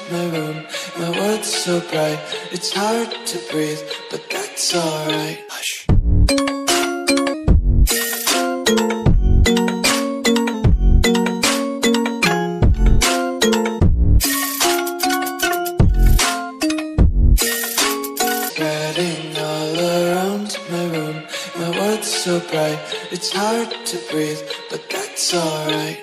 my room. My world's so bright, it's hard to breathe, but that's alright. Hush. Spreading all around my room. My world's so bright, it's hard to breathe, but that's alright.